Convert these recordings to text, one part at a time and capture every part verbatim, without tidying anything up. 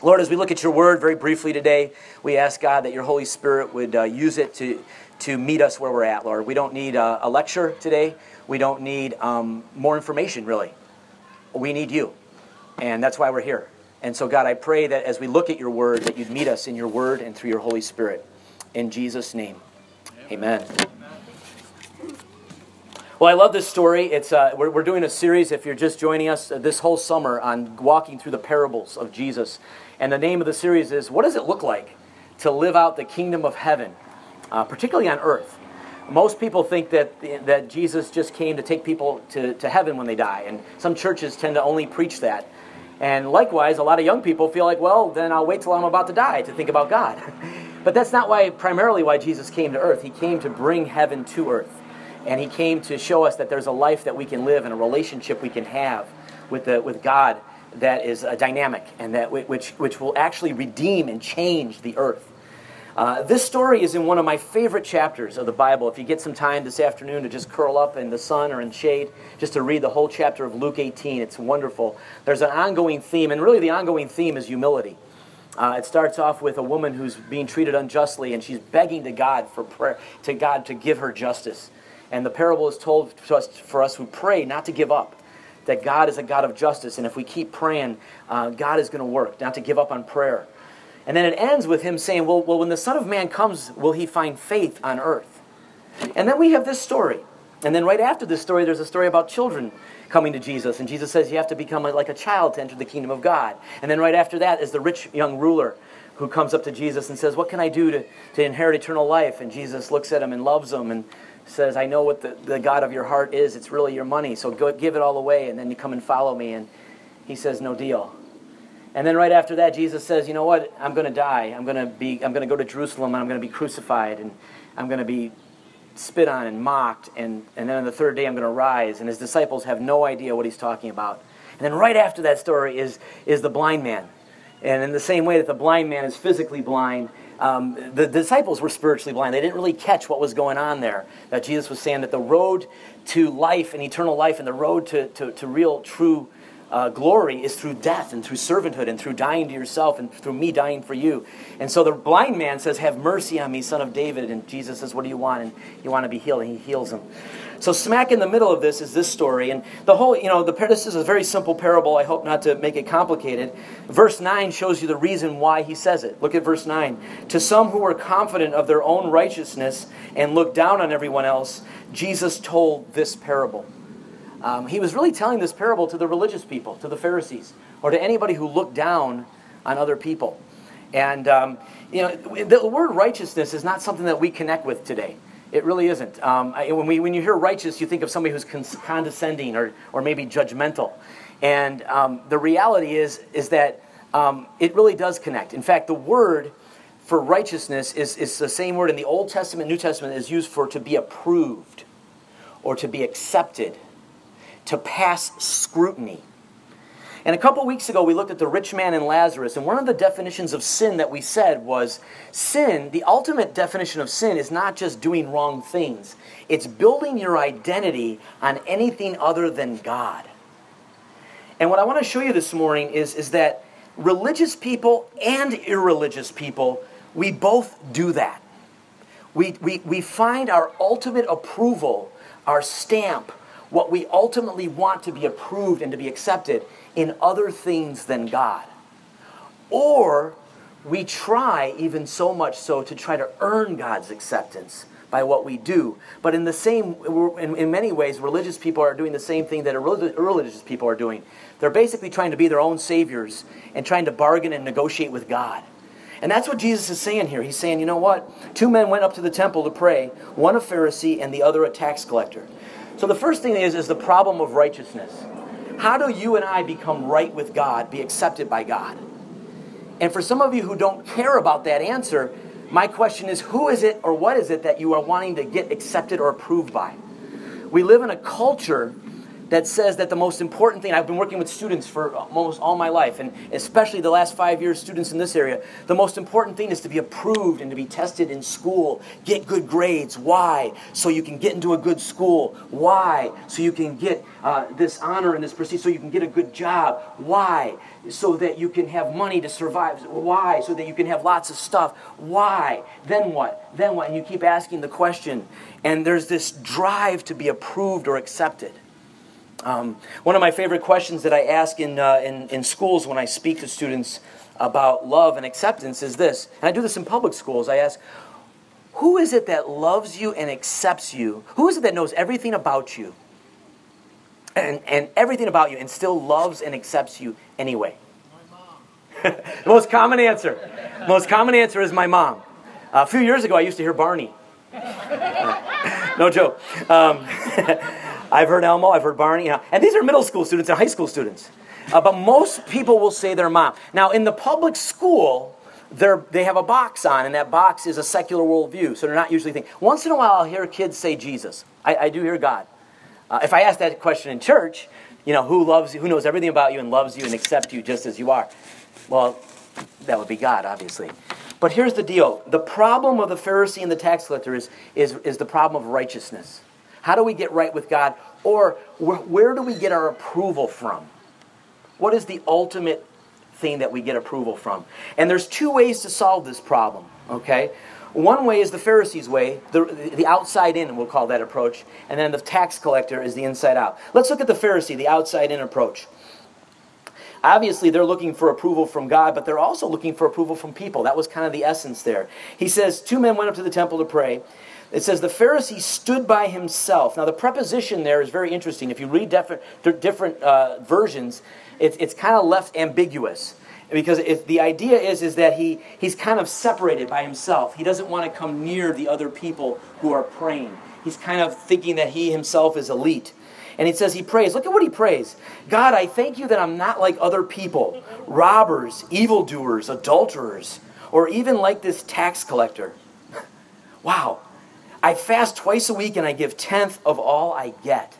Lord, as we look at your word very briefly today, we ask, God, that your Holy Spirit would uh, use it to, to meet us where we're at, Lord. We don't need a, a lecture today. We don't need um, more information, really. We need you, and that's why we're here. And so, God, I pray that as we look at your word, that you'd meet us in your word and through your Holy Spirit. In Jesus' name, amen. amen. Well, I love this story. It's uh, we're, we're doing a series, if you're just joining us, uh, this whole summer on walking through the parables of Jesus. And the name of the series is, what does it look like to live out the kingdom of heaven, uh, particularly on earth? Most people think that that Jesus just came to take people to, to heaven when they die. And some churches tend to only preach that. And likewise, a lot of young people feel like, well, then I'll wait till I'm about to die to think about God. But that's not why, primarily why Jesus came to earth. He came to bring heaven to earth. And he came to show us that there's a life that we can live and a relationship we can have with the with God that is uh, dynamic and that which which will actually redeem and change the earth. Uh, this story is in one of my favorite chapters of the Bible. If you get some time this afternoon to just curl up in the sun or in shade, just to read the whole chapter of Luke eighteen, it's wonderful. There's an ongoing theme, and really the ongoing theme is humility. Uh, it starts off with a woman who's being treated unjustly, and she's begging to God for prayer, to God to give her justice. And the parable is told to us, for us who pray not to give up, that God is a God of justice, and if we keep praying, uh, God is going to work, not to give up on prayer. And then it ends with him saying, well, well, when the Son of Man comes, will he find faith on earth? And then we have this story. And then right after this story, there's a story about children coming to Jesus. And Jesus says you have to become like a child to enter the kingdom of God. And then right after that is the rich young ruler who comes up to Jesus and says, what can I do to, to inherit eternal life? And Jesus looks at him and loves him and says, I know what the, the God of your heart is. It's really your money. So go give it all away and then you come and follow me. And he says, no deal. And then right after that, Jesus says, you know what? I'm going to die. I'm going to be. I'm going to go to Jerusalem and I'm going to be crucified and I'm going to be spit on and mocked. And, and then on the third day, I'm going to rise. And his disciples have no idea what he's talking about. And then right after that story is, is the blind man. And in the same way that the blind man is physically blind, Um, the disciples were spiritually blind. They didn't really catch what was going on there. That Jesus was saying that the road to life and eternal life and the road to, to, to real, true uh, glory is through death and through servanthood and through dying to yourself and through me dying for you. And so the blind man says, have mercy on me, son of David. And Jesus says, what do you want? And you want to be healed. And he heals him. So smack in the middle of this is this story. And the whole, you know, the this is a very simple parable. I hope not to make it complicated. Verse nine shows you the reason why he says it. Look at verse nine. To some who were confident of their own righteousness and looked down on everyone else, Jesus told this parable. Um, he was really telling this parable to the religious people, to the Pharisees, or to anybody who looked down on other people. And, um, you know, the word righteousness is not something that we connect with today. It really isn't. Um, I, when, we, when you hear righteous, you think of somebody who's con- condescending or, or maybe judgmental. And um, the reality is, is that um, it really does connect. In fact, the word for righteousness is, is the same word in the Old Testament, New Testament, is used for to be approved or to be accepted, to pass scrutiny. And a couple weeks ago, we looked at the rich man and Lazarus, and one of the definitions of sin that we said was sin, the ultimate definition of sin is not just doing wrong things. It's building your identity on anything other than God. And what I want to show you this morning is, is that religious people and irreligious people, we both do that. We, we, we find our ultimate approval, our stamp, what we ultimately want to be approved and to be accepted in other things than God. Or we try, even so much so, to try to earn God's acceptance by what we do. But in the same, in, in many ways, religious people are doing the same thing that irreligious people are doing. They're basically trying to be their own saviors and trying to bargain and negotiate with God. And that's what Jesus is saying here. He's saying, you know what? Two men went up to the temple to pray, one a Pharisee and the other a tax collector. So the first thing is, is the problem of righteousness. How do you and I become right with God, be accepted by God? And for some of you who don't care about that answer, my question is, who is it or what is it that you are wanting to get accepted or approved by? We live in a culture that says that the most important thing, I've been working with students for almost all my life, and especially the last five years, students in this area, the most important thing is to be approved and to be tested in school. Get good grades. Why? So you can get into a good school. Why? So you can get uh, this honor and this prestige, so you can get a good job. Why? So that you can have money to survive. Why? So that you can have lots of stuff. Why? Then what? Then what? And you keep asking the question, and there's this drive to be approved or accepted. Um, one of my favorite questions that I ask in, uh, in in schools when I speak to students about love and acceptance is this, and I do this in public schools. I ask, who is it that loves you and accepts you? Who is it that knows everything about you and, and everything about you and still loves and accepts you anyway? My mom. The most common answer. Most common answer is my mom. Uh, a few years ago, I used to hear Barney. No joke. Um, I've heard Elmo, I've heard Barney, you know, and these are middle school students and high school students. Uh, but most people will say their mom. Now, in the public school, they're, they have a box on, and that box is a secular worldview, so they're not usually thinking. Once in a while, I'll hear kids say Jesus. I, I do hear God. Uh, if I ask that question in church, you know, who loves you, who knows everything about you and loves you and accepts you just as you are? Well, that would be God, obviously. But here's the deal. The problem of the Pharisee and the tax collector is, is, is the problem of righteousness. How do we get right with God? Or wh- where do we get our approval from? What is the ultimate thing that we get approval from? And there's two ways to solve this problem, okay? One way is the Pharisees' way, the, the outside in, we'll call that approach, and then the tax collector is the inside out. Let's look at the Pharisee, the outside in approach. Obviously, they're looking for approval from God, but they're also looking for approval from people. That was kind of the essence there. He says, two men went up to the temple to pray. It says the Pharisee stood by himself. Now, the preposition there is very interesting. If you read different, different uh, versions, it, it's kind of left ambiguous. Because if the idea is, is that he, he's kind of separated by himself. He doesn't want to come near the other people who are praying. He's kind of thinking that he himself is elite. And he says he prays. Look at what he prays. God, I thank you that I'm not like other people. Robbers, evildoers, adulterers, or even like this tax collector. Wow. I fast twice a week and I give tenth of all I get.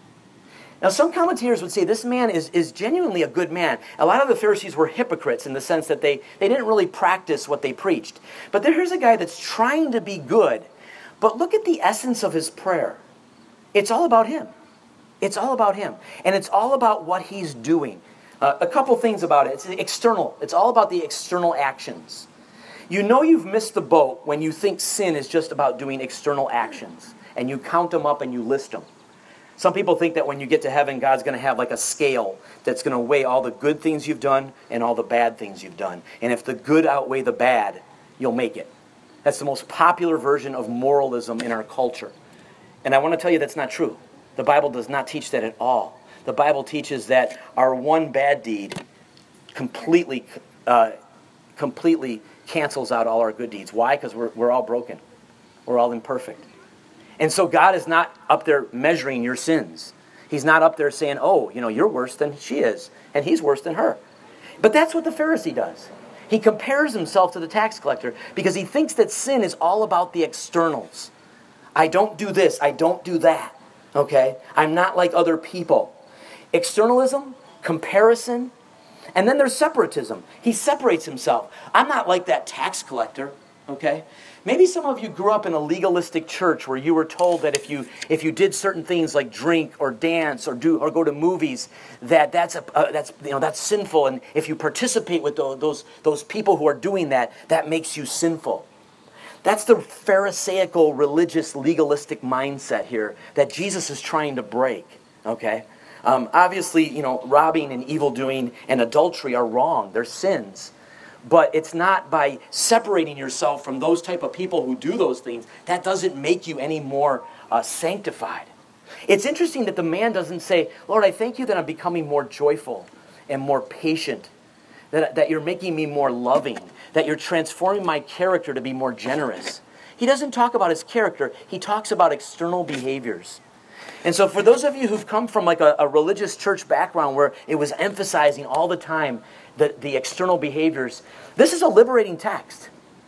Now, some commentators would say this man is, is genuinely a good man. A lot of the Pharisees were hypocrites in the sense that they, they didn't really practice what they preached. But here's a guy that's trying to be good. But look at the essence of his prayer. It's all about him. It's all about him. And it's all about what he's doing. Uh, a couple things about it. It's external. It's all about the external actions. You know you've missed the boat when you think sin is just about doing external actions. And you count them up and you list them. Some people think that when you get to heaven, God's going to have like a scale that's going to weigh all the good things you've done and all the bad things you've done. And if the good outweigh the bad, you'll make it. That's the most popular version of moralism in our culture. And I want to tell you that's not true. The Bible does not teach that at all. The Bible teaches that our one bad deed completely, uh, completely cancels out all our good deeds. Why? Because we're, we're all broken. We're all imperfect. And so God is not up there measuring your sins. He's not up there saying, oh, you know, you're worse than she is, and he's worse than her. But that's what the Pharisee does. He compares himself to the tax collector because he thinks that sin is all about the externals. I don't do this, I don't do that, okay? I'm not like other people. Externalism, comparison, and then there's separatism. He separates himself. I'm not like that tax collector, okay? Maybe some of you grew up in a legalistic church where you were told that if you if you did certain things like drink or dance or do or go to movies, that that's a uh, that's you know that's sinful, and if you participate with those, those those people who are doing that, that makes you sinful. That's the Pharisaical, religious, legalistic mindset here that Jesus is trying to break. Okay, um, obviously, you know, robbing and evildoing and adultery are wrong; they're sins. But it's not by separating yourself from those type of people who do those things. That doesn't make you any more uh, sanctified. It's interesting that the man doesn't say, Lord, I thank you that I'm becoming more joyful and more patient, that, that you're making me more loving, that you're transforming my character to be more generous. He doesn't talk about his character. He talks about external behaviors. And so for those of you who've come from like a, a religious church background where it was emphasizing all the time the, the external behaviors, this is a liberating text.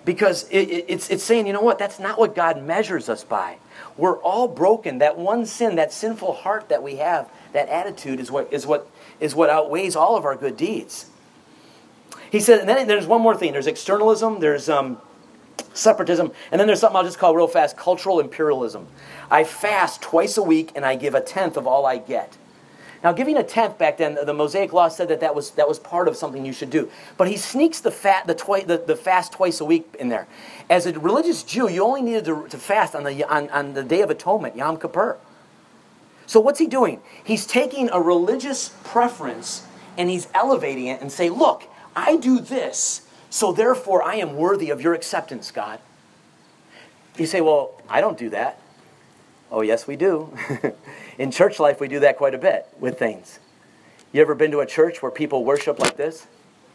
Because it, it, it's, it's saying, you know what, that's not what God measures us by. We're all broken. That one sin, that sinful heart that we have, that attitude is what is what is what outweighs all of our good deeds. He said, and then there's one more thing. There's externalism, there's um, separatism, and then there's something I'll just call real fast, cultural imperialism. I fast twice a week and I give a tenth of all I get. Now, giving a tenth back then, the Mosaic Law said that that was, that was part of something you should do. But he sneaks the, fat, the, twi- the, the fast twice a week in there. As a religious Jew, you only needed to, to fast on the, on, on the Day of Atonement, Yom Kippur. So what's he doing? He's taking a religious preference and he's elevating it and say, look, I do this, so therefore I am worthy of your acceptance, God. You say, well, I don't do that. Oh, yes, we do. In church life, we do that quite a bit with things. You ever been to a church where people worship like this?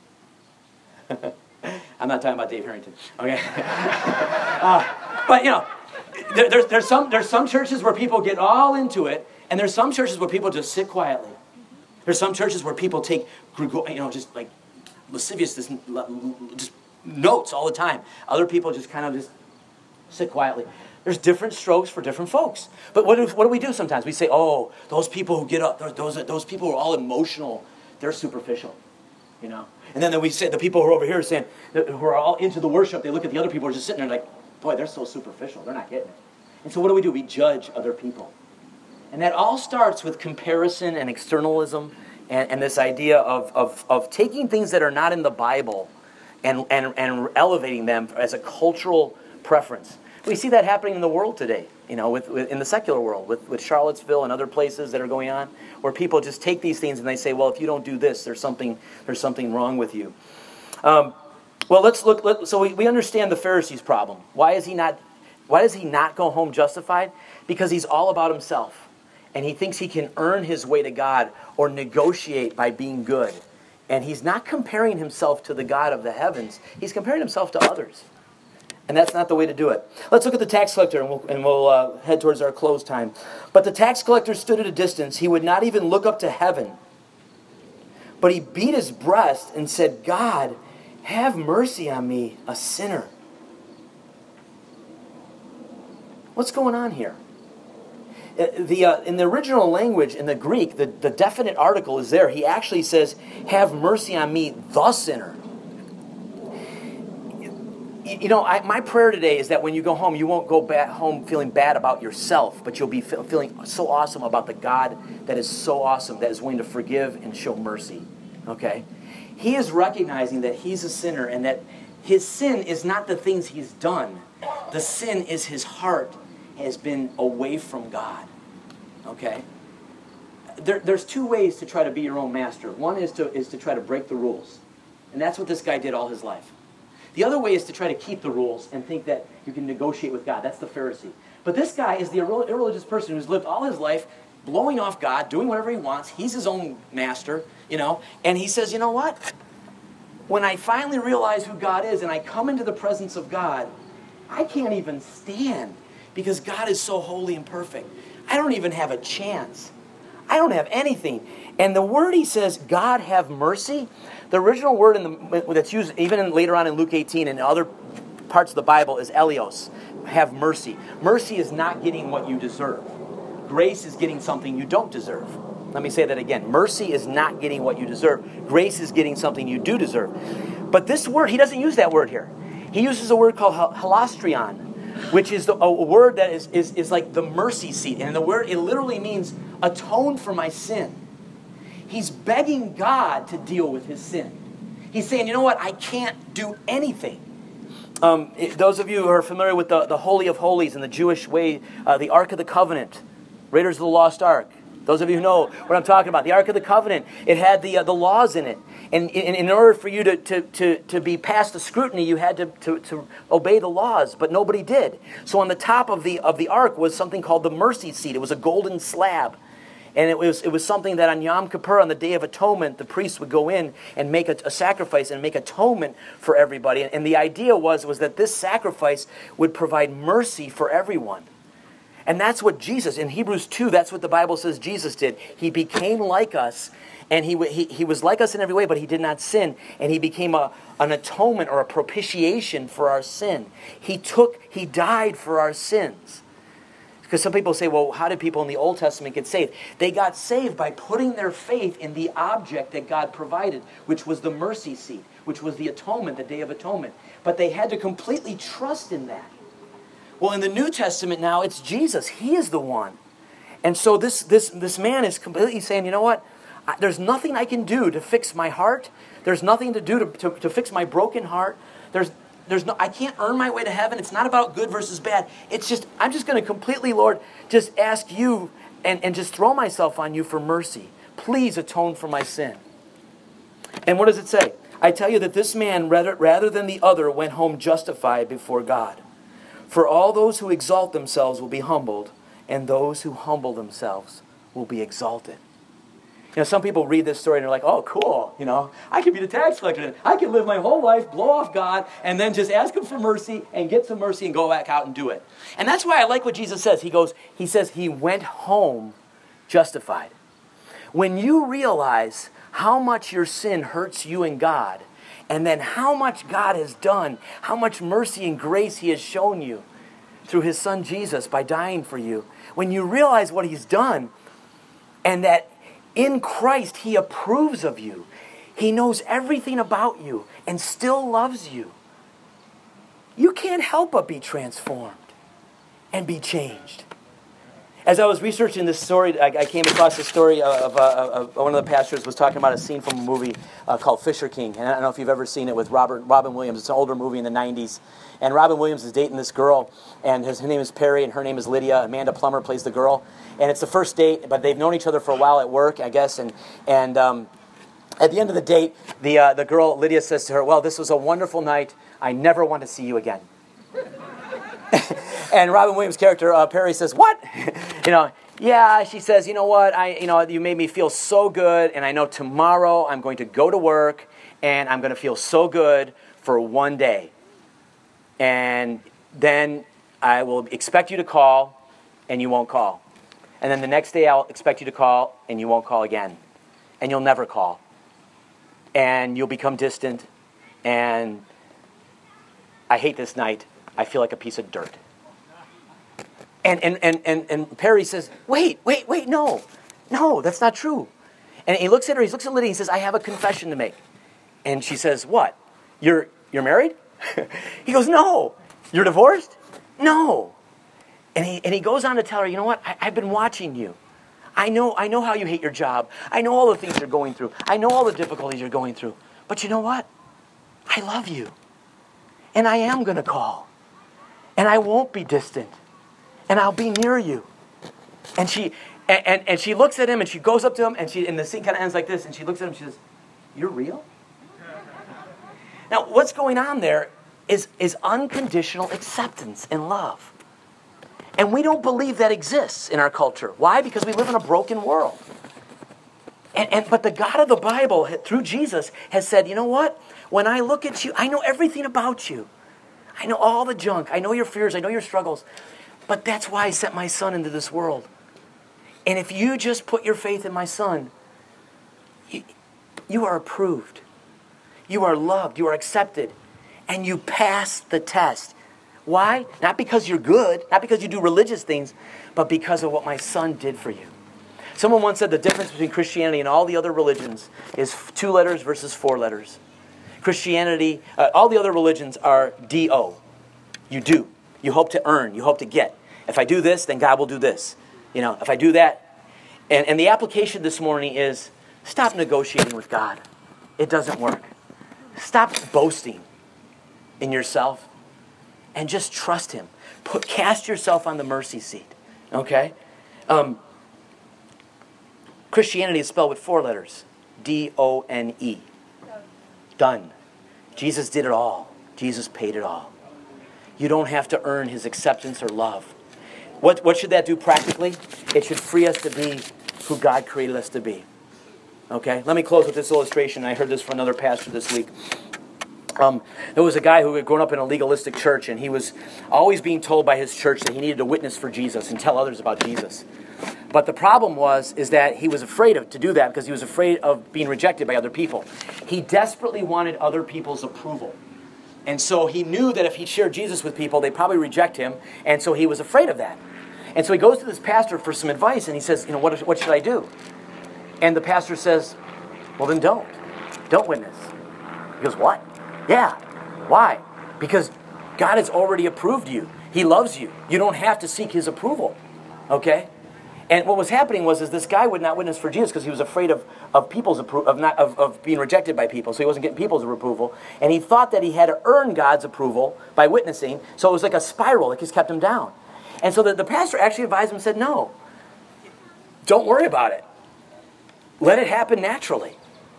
I'm not talking about Dave Harrington. Okay. uh, but, you know, there, there's, there's, some, there's some churches where people get all into it, and there's some churches where people just sit quietly. There's some churches where people take, you know, just like lascivious, just notes all the time. Other people just kind of just sit quietly. There's different strokes for different folks. But what do, what do we do sometimes? We say, oh, those people who get up, those, those people who are all emotional, they're superficial, you know. And then we say, the people who are over here saying, who are all into the worship, they look at the other people who are just sitting there like, boy, they're so superficial. They're not getting it. And so what do we do? We judge other people. And that all starts with comparison and externalism and, and this idea of, of, of taking things that are not in the Bible and, and, and elevating them as a cultural preference. We see that happening in the world today, you know, with, with in the secular world, with, with Charlottesville and other places that are going on, where people just take these things and they say, well, if you don't do this, there's something there's something wrong with you. Um, well, let's look. Let, so we, we understand the Pharisee's problem. Why is he not? Why does he not go home justified? Because he's all about himself, and he thinks he can earn his way to God or negotiate by being good, and he's not comparing himself to the God of the heavens. He's comparing himself to others. And that's not the way to do it. Let's look at the tax collector, and we'll, and we'll uh, head towards our close time. But the tax collector stood at a distance. He would not even look up to heaven. But he beat his breast and said, God, have mercy on me, a sinner. What's going on here? Uh, the, uh, in the original language, in the Greek, the, the definite article is there. He actually says, have mercy on me, the sinner. You know, I, my prayer today is that when you go home, you won't go back home feeling bad about yourself, but you'll be fe- feeling so awesome about the God that is so awesome, that is willing to forgive and show mercy. Okay? He is recognizing that he's a sinner and that his sin is not the things he's done. The sin is his heart has been away from God. Okay? There, there's two ways to try to be your own master. One is to is to try to break the rules. And that's what this guy did all his life. The other way is to try to keep the rules and think that you can negotiate with God. That's the Pharisee. But this guy is the irre- irreligious person who's lived all his life blowing off God, doing whatever he wants. He's his own master, you know. And he says, you know what? When I finally realize who God is and I come into the presence of God, I can't even stand because God is so holy and perfect. I don't even have a chance. I don't have anything. And the word he says, God have mercy, the original word in the, that's used even in, later on in Luke eighteen and other parts of the Bible is eleos, have mercy. Mercy is not getting what you deserve. Grace is getting something you don't deserve. Let me say that again. Mercy is not getting what you deserve. Grace is getting something you do deserve. But this word, he doesn't use that word here. He uses a word called halastrion, which is the, a word that is, is, is like the mercy seat. And the word, it literally means atone for my sin. He's begging God to deal with his sin. He's saying, you know what, I can't do anything. Um, it, those of you who are familiar with the, the Holy of Holies in the Jewish way, uh, the Ark of the Covenant, Raiders of the Lost Ark. Those of you who know what I'm talking about. The Ark of the Covenant, it had the uh, the laws in it. And in, in order for you to, to, to, to be past the scrutiny, you had to, to, to obey the laws, but nobody did. So on the top of the of the ark was something called the mercy seat. It was a golden slab. And it was it was something that on Yom Kippur, on the Day of Atonement, the priest would go in and make a, a sacrifice and make atonement for everybody. And, and the idea was, was that this sacrifice would provide mercy for everyone. And that's what Jesus, in Hebrews two, that's what the Bible says Jesus did. He became like us, and he, he, he was like us in every way, but he did not sin. And he became a, an atonement or a propitiation for our sin. He took, he died for our sins. Because some people say, well, how did people in the Old Testament get saved? They got saved by putting their faith in the object that God provided, which was the mercy seat, which was the atonement, the Day of Atonement. But they had to completely trust in that. Well, in the New Testament now, it's Jesus. He is the one. And so this, this, this man is completely saying, you know what? I, there's nothing I can do to fix my heart. There's nothing to do to, to, to fix my broken heart. There's, there's no, I can't earn my way to heaven. It's not about good versus bad. It's just, I'm just going to completely, Lord, just ask you and, and just throw myself on you for mercy. Please atone for my sin. And what does it say? I tell you that this man, rather, rather than the other, went home justified before God. For all those who exalt themselves will be humbled, and those who humble themselves will be exalted. You know, some people read this story and they're like, oh, cool, you know, I could be the tax collector. I could live my whole life, blow off God, and then just ask him for mercy and get some mercy and go back out and do it. And that's why I like what Jesus says. He goes, he says he went home justified. When you realize how much your sin hurts you and God, and then how much God has done, how much mercy and grace he has shown you through his son Jesus by dying for you. When you realize what he's done and that in Christ he approves of you, he knows everything about you and still loves you, you can't help but be transformed and be changed. As I was researching this story, I, I came across the story of, uh, of one of the pastors was talking about a scene from a movie uh, called Fisher King. And I don't know if you've ever seen it with Robert Robin Williams. It's an older movie in the nineties. And Robin Williams is dating this girl, and his, her name is Perry, and her name is Lydia. Amanda Plummer plays the girl. And it's the first date, but they've known each other for a while at work, I guess. And and um, at the end of the date, the uh, the girl, Lydia, says to her, well, this was a wonderful night. I never want to see you again. And Robin Williams' character, uh, Perry, says, what? you know, yeah, she says, you know what, I, you know, you made me feel so good, and I know tomorrow I'm going to go to work, and I'm going to feel so good for one day. And then I will expect you to call, and you won't call. And then the next day I'll expect you to call, and you won't call again. And you'll never call. And you'll become distant, and I hate this night. I feel like a piece of dirt. And, and, and, and, and Perry says, wait, wait, wait, no. No, that's not true. And he looks at her, he looks at Lydia, he says, I have a confession to make. And she says, what? You're you're married? He goes, no. You're divorced? No. And he and he goes on to tell her, you know what? I, I've been watching you. I know, I know how you hate your job. I know all the things you're going through. I know all the difficulties you're going through. But you know what? I love you. And I am going to call. And I won't be distant. And I'll be near you. And she and, and, and she looks at him and she goes up to him and she and the scene kind of ends like this, and she looks at him and she says, you're real? Now, what's going on there is, is unconditional acceptance and love. And we don't believe that exists in our culture. Why? Because we live in a broken world. And, and but the God of the Bible, through Jesus, has said, you know what? When I look at you, I know everything about you. I know all the junk. I know your fears. I know your struggles. But that's why I sent my son into this world. And if you just put your faith in my son, you, you are approved. You are loved. You are accepted. And you pass the test. Why? Not because you're good, not because you do religious things, but because of what my son did for you. Someone once said the difference between Christianity and all the other religions is two letters versus four letters. Christianity, uh, all the other religions are D O. You do. You hope to earn. You hope to get. If I do this, then God will do this. You know, if I do that. And, and the application this morning is stop negotiating with God. It doesn't work. Stop boasting in yourself and just trust him. Put, cast yourself on the mercy seat. Okay? Um, Christianity is spelled with four letters. D O N E. Done. Jesus did it all. Jesus paid it all. You don't have to earn his acceptance or love. What, what should that do practically? It should free us to be who God created us to be. Okay? Let me close with this illustration. I heard this from another pastor this week. Um, there was a guy who had grown up in a legalistic church, and he was always being told by his church that he needed to witness for Jesus and tell others about Jesus. But the problem was is that he was afraid of to do that because he was afraid of being rejected by other people. He desperately wanted other people's approval. And so he knew that if he shared Jesus with people, they'd probably reject him, and so he was afraid of that. And so he goes to this pastor for some advice, and he says, you know, what, what should I do? And the pastor says, well, then don't. Don't witness. He goes, what? Yeah. Why? Because God has already approved you. He loves you. You don't have to seek his approval. Okay? And what was happening was is this guy would not witness for Jesus because he was afraid of, of people's approval, of not of, of being rejected by people. So he wasn't getting people's approval. And he thought that he had to earn God's approval by witnessing. So it was like a spiral that just kept him down. And so the, the pastor actually advised him and said, no, don't worry about it. Let it happen naturally.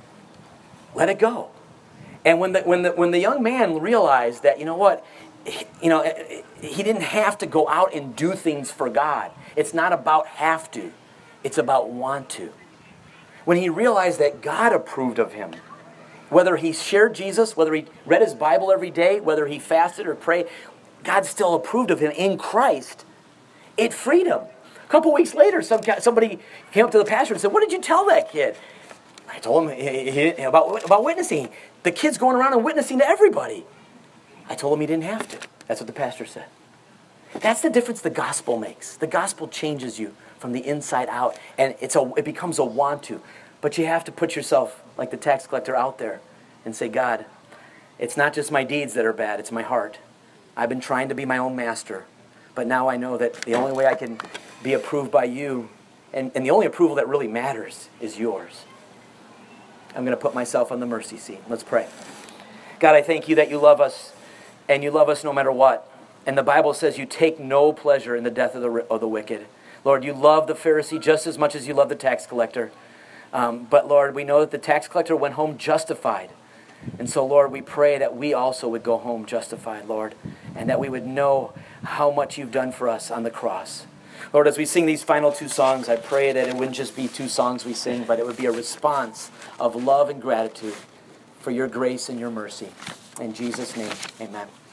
Let it go. And when the when the when the young man realized that, you know what, he, you know, he didn't have to go out and do things for God. It's not about have to. It's about want to. When he realized that God approved of him, whether he shared Jesus, whether he read his Bible every day, whether he fasted or prayed, God still approved of him in Christ. It freed him. A couple weeks later, some somebody came up to the pastor and said, "What did you tell that kid?" I told him he, he, about, about witnessing. The kid's going around and witnessing to everybody. I told him he didn't have to. That's what the pastor said. That's the difference the gospel makes. The gospel changes you from the inside out, and it's a, it becomes a want to. But you have to put yourself, like the tax collector, out there and say, God, it's not just my deeds that are bad, it's my heart. I've been trying to be my own master, but now I know that the only way I can be approved by you, and, and the only approval that really matters is yours. I'm going to put myself on the mercy seat. Let's pray. God, I thank you that you love us, and you love us no matter what. And the Bible says you take no pleasure in the death of the, of the wicked. Lord, you love the Pharisee just as much as you love the tax collector. Um, but Lord, we know that the tax collector went home justified. And so, Lord, we pray that we also would go home justified, Lord, and that we would know how much you've done for us on the cross. Lord, as we sing these final two songs, I pray that it wouldn't just be two songs we sing, but it would be a response of love and gratitude for your grace and your mercy. In Jesus' name, amen.